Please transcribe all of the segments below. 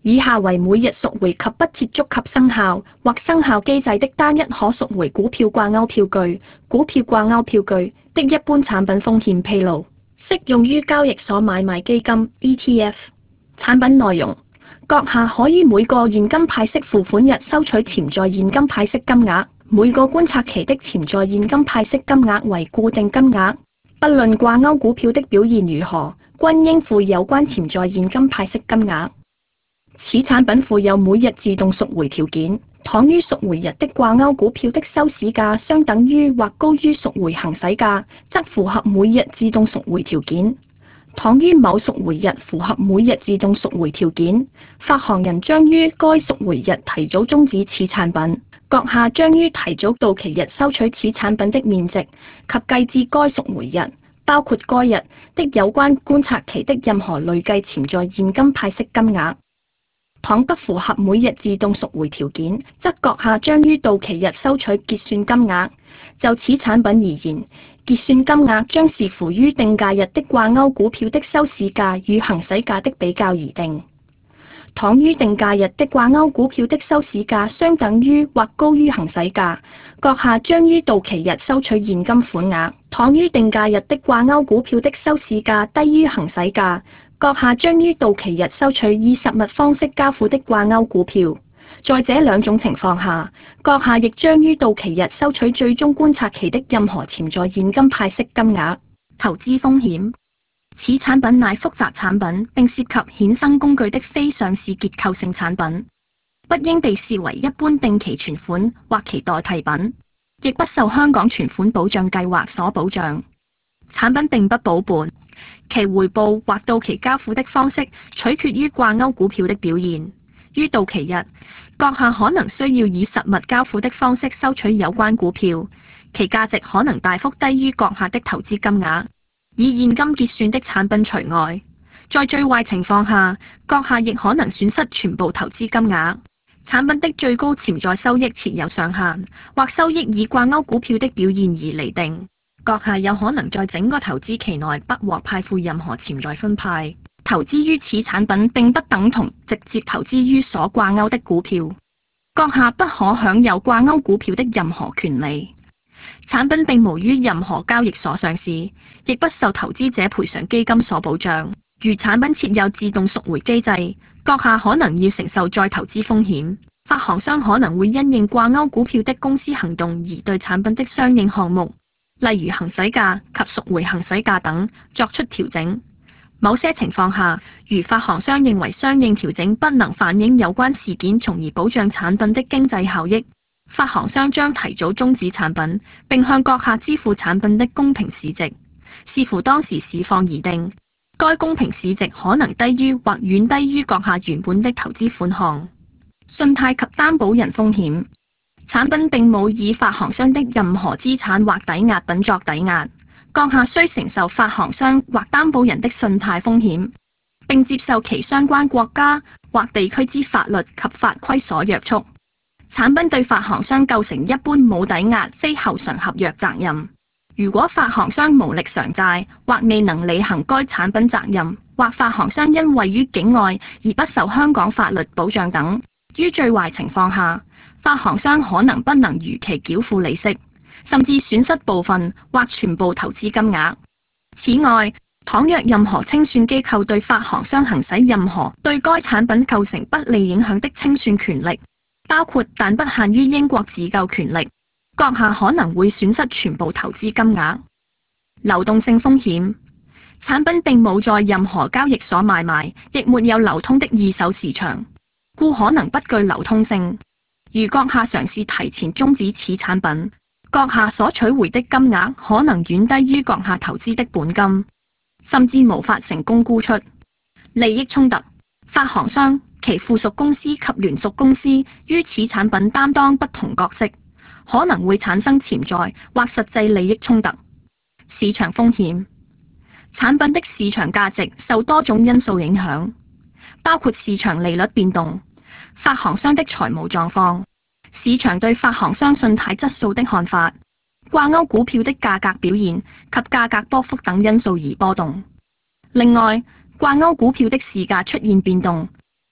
以下為每日贖回及不接觸及生效或生效機制的單一可贖回股票掛鈎票據、股票掛鈎票據的一般產品風險披露，適用於交易所買賣基金 ETF。產品內容：閣下可於每個現金派息付款日收取潛在現金派息金額，每個觀察期的潛在現金派息金額為固定金額，不論掛鈎股票的表現如何，均應付有關潛在現金派息金額。此產品附有每日自動贖回條件，倘於贖回日的掛鈎股票的收市價相等於或高於贖回行使價，則符合每日自動贖回條件。倘於某贖回日符合每日自動贖回條件，發行人將於該贖回日提早終止此產品。閣下將於提早到期日收取此產品的面值及計至該贖回日，包括該日的有關觀察期的任何累計潛在現金派息金額。倘不符合每日自動贖回條件，則閣下將於到期日收取結算金額。就此產品而言，結算金額將視乎於定價日的掛鈎股票的收市價與行使價的比較而定。倘於定價日的掛鈎股票的收市價相等於或高於行使價，閣下將於到期日收取現金款額。倘於定價日的掛鈎股票的收市價低於行使價，閣下將於到期日收取以實物方式交付的掛鈎股票。在這兩種情況下，閣下亦將於到期日收取最終觀察期的任何潛在現金派息金額。投資風險：此產品乃複雜產品，並涉及衍生工具的非上市結構性產品，不應被視為一般定期存款或其代替品，亦不受香港存款保障計劃所保障。產品並不保本，其回報或到期交付的方式取決於掛鈎股票的表現。於到期日，閣下可能需要以實物交付的方式收取有關股票，其價值可能大幅低於閣下的投資金額。以現金結算的產品除外，在最壞情況下，閣下亦可能損失全部投資金額。產品的最高潛在收益設有上限，或收益以掛鈎股票的表現而釐定。閣下有可能在整個投資期內不獲派付任何潛在分派。投資於此產品並不等同直接投資於所掛鈎的股票。閣下不可享有掛鈎股票的任何權利。產品並無於任何交易所上市，亦不受投資者賠償基金所保障。如產品設有自動贖回機制，閣下可能要承受再投資風險。發行商可能會因應掛鈎股票的公司行動而對產品的相應項目，例如行使價及贖回行使價等作出調整。某些情況下，如發行商認為相應調整不能反映有關事件，從而保障產品的經濟效益，發行商將提早終止產品，並向閣下支付產品的公平市值，視乎當時市況而定。該公平市值可能低於或遠低於閣下原本的投資款項。信貸及擔保人風險：產品並冇以發行商的任何資產或抵押品作抵押，閣下需承受發行商或擔保人的信貸風險，並接受其相關國家或地區之法律及法規所約束。產品對發行商構成一般冇抵押非後償合約責任。如果發行商無力償債或未能履行該產品責任，或發行商因位於境外而不受香港法律保障等，於最壞情況下，發行商可能不能如期繳付利息，甚至損失部分或全部投資金額。此外，倘若任何清算機構對發行商行使任何對該產品構成不利影響的清算權力，包括但不限於英國自救權力，閣下可能會損失全部投資金額。流動性風險：產品並冇在任何交易所買賣，亦沒有流通的二手市場，故可能不具流通性。如閣下嘗試提前終止此產品，閣下所取回的金額可能遠低於閣下投資的本金，甚至無法成功沽出。利益衝突：發行商、其附屬公司及聯屬公司於此產品擔當不同角色，可能會產生潛在或實際利益衝突。市場風險：產品的市場價值受多種因素影響，包括市場利率變動、發行商的財務狀況、市場對發行商信貸質素的看法、掛鈎股票的價格表現及價格波幅等因素而波動。另外，掛鈎股票的市價出現變動，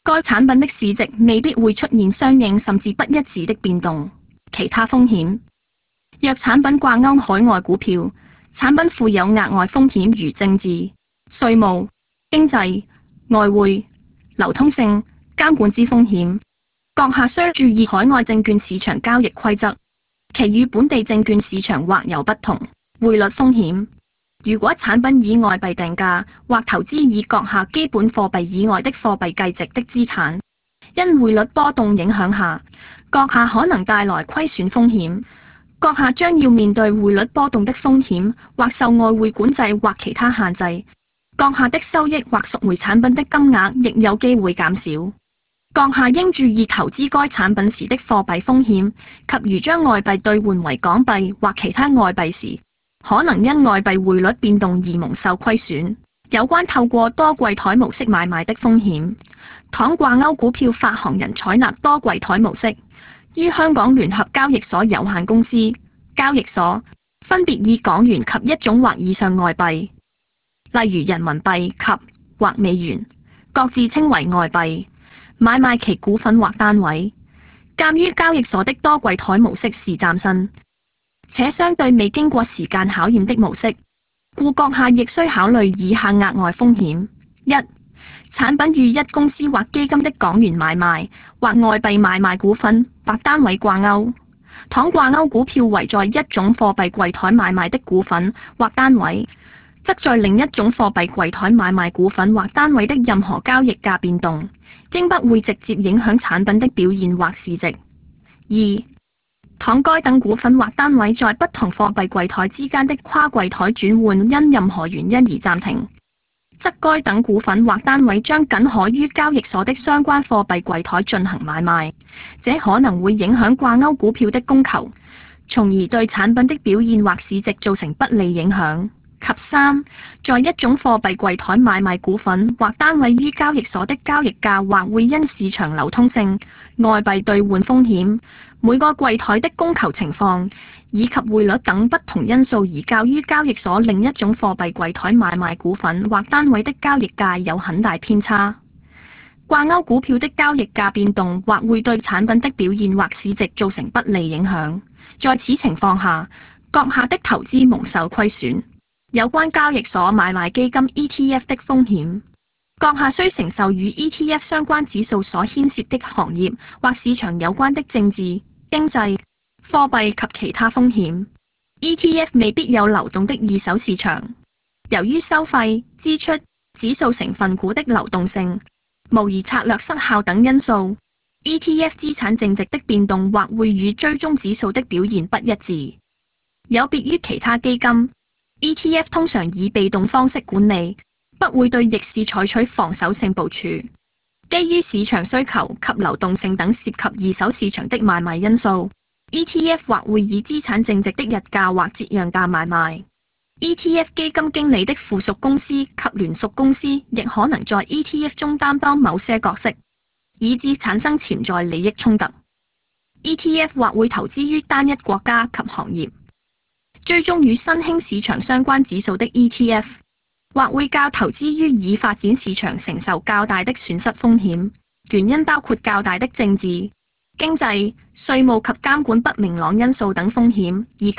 該產品的市值未必會出現相應甚至不一致的變動。其他風險：若產品掛鈎海外股票，產品附有額外風險如政治、稅務、經濟、外匯、流通性、監管之風險。閣下需注意海外證券市場交易規則，其與本地證券市場或有不同。匯率風險：如果產品以外幣定價或投資以閣下基本貨幣以外的貨幣計值的資產，因匯率波動影響下，閣下可能帶來虧損風險。閣下將要面對匯率波動的風險，或受外匯管制或其他限制。閣下的收益或贖回產品的金額亦有機會減少。閣下應注意投資該產品時的貨幣風險，及如將外幣兌換為港幣或其他外幣時，可能因外幣匯率變動而蒙受虧損。有關透過多櫃台模式買賣的風險，倘掛鈎股票發行人採納多櫃台模式，於香港聯合交易所有限公司交易所分別以港元及一種或以上外幣，例如人民幣及或美元，各自稱為外幣，買賣其股份或單位。鑑於交易所的多櫃台模式是嶄新且相對未經過時間考驗的模式，故閣下亦需考慮以下額外風險：一、產品與一公司或基金的港元買賣或外幣買賣股份或單位掛鈎，倘掛鈎股票為在一種貨幣櫃台買賣的股份或單位，則在另一種貨幣櫃台買賣股份或單位的任何交易價變動，應不會直接影響產品的表現或市值。二、倘該等股份或單位在不同貨幣櫃台之間的跨櫃台轉換因任何原因而暫停，則該等股份或單位將僅可於交易所的相關貨幣櫃台進行買賣，這可能會影響掛鈎股票的供求，從而對產品的表現或市值造成不利影響。及三，在一種貨幣櫃台買賣股份或單位於交易所的交易價或會因市場流通性、外幣兌換風險、每個櫃台的供求情況以及匯率等不同因素而較於交易所另一種貨幣櫃台買賣股份或單位的交易價有很大偏差。掛鈎股票的交易價變動或會對產品的表現或市值造成不利影響，在此情況下，閣下的投資蒙受虧損。有關交易所買賣基金 ETF 的風險，閣下需承受與 ETF 相關指數所牽涉的行業或市場有關的政治、經濟、貨幣及其他風險。ETF 未必有流動的二手市場，由於收費、支出、指數成分股的流動性、模擬策略失效等因素， ETF 資產淨值的變動或會與追蹤指數的表現不一致。有別於其他基金，ETF 通常以被動方式管理，不會對逆市採取防守性部署。基於市場需求及流動性等涉及二手市場的買賣因素， ETF 或會以資產淨值的日價或折讓價買賣。ETF 基金經理的附屬公司及聯屬公司亦可能在 ETF 中擔當某些角色，以致產生潛在利益衝突。ETF 或會投資於單一國家及行業，追蹤與新興市場相關指數的 ETF， 或會較投資於已發展市場承受較大的損失風險，原因包括較大的政治、經濟、稅務及監管不明朗因素等風險，以及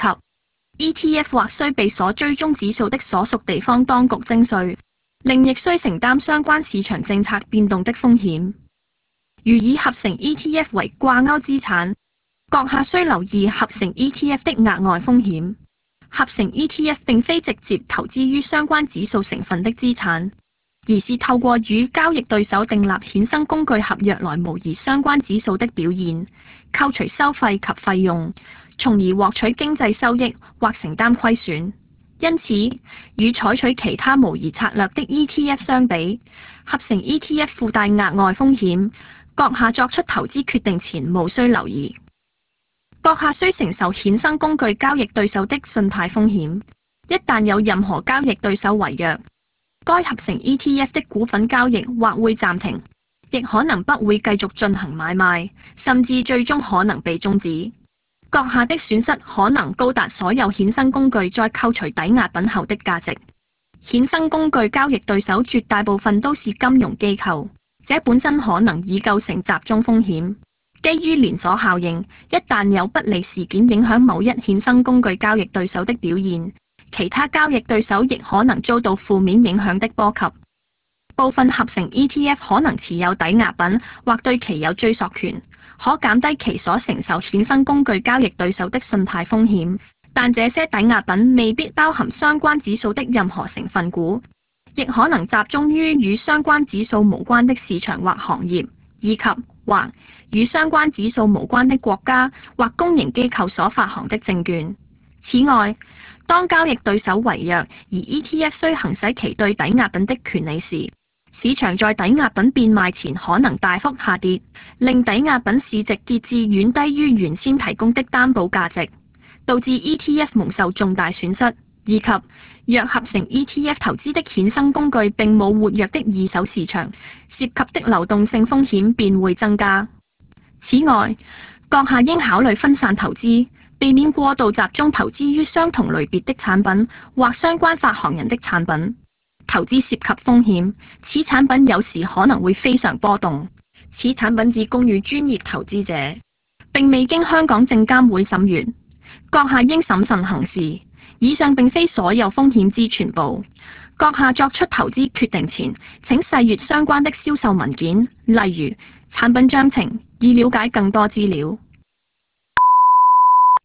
ETF 或須被所追蹤指數的所屬地方當局徵稅，另亦須承擔相關市場政策變動的風險。如以合成 ETF 為掛鈎資產，閣下需留意合成 ETF 的額外風險。合成 ETF 並非直接投資於相關指數成分的資產，而是透過與交易對手訂立衍生工具合約來模擬相關指數的表現，扣除收費及費用，從而獲取經濟收益或承擔虧損。因此，與採取其他模擬策略的 ETF 相比，合成 ETF 附帶額外風險，閣下作出投資決定前務須留意。閣下需承受衍生工具交易對手的信貸風險，一旦有任何交易對手違約，該合成 ETF 的股份交易或會暫停，亦可能不會繼續進行買賣，甚至最終可能被終止。閣下的損失可能高達所有衍生工具再扣除抵押品後的價值。衍生工具交易對手絕大部分都是金融機構， 這本身可能已構成集中風險。基於連鎖效應，一旦有不利事件影響某一衍生工具交易對手的表現，其他交易對手亦可能遭到負面影響的波及。部分合成 ETF 可能持有抵押品或對其有追溯權，可減低其所承受衍生工具交易對手的信貸風險，但這些抵押品未必包含相關指數的任何成分股，亦可能集中於與相關指數無關的市場或行業，以及或與相關指數無關的國家或公營機構所發行的證券。此外，當交易對手違約而 ETF 需行使其對抵押品的權利時，市場在抵押品變賣前可能大幅下跌，令抵押品市值跌至遠低於原先提供的擔保價值，導致 ETF 蒙受重大損失，以及若合成 ETF 投資的衍生工具並冇活躍的二手市場，涉及的流動性風險便會增加。此外，閣下應考慮分散投資，避免過度集中投資於相同類別的產品或相關發行人的產品。投資涉及風險，此產品有時可能會非常波動。此產品只供予專業投資者，並未經香港證監會審閱。閣下應審慎行事。以上並非所有風險之全部。閣下作出投資決定前，請細閱相關的銷售文件，例如產品章程，以了解更多資料。